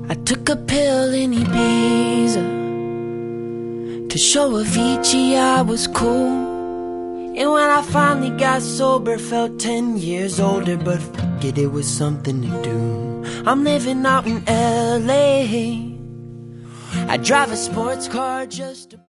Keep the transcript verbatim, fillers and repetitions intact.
I took a pill in Ibiza to show Avicii I was cool. And when I finally got sober, felt ten years older. But fuck it, it was something to do. I'm living out in L A. I drive a sports car just to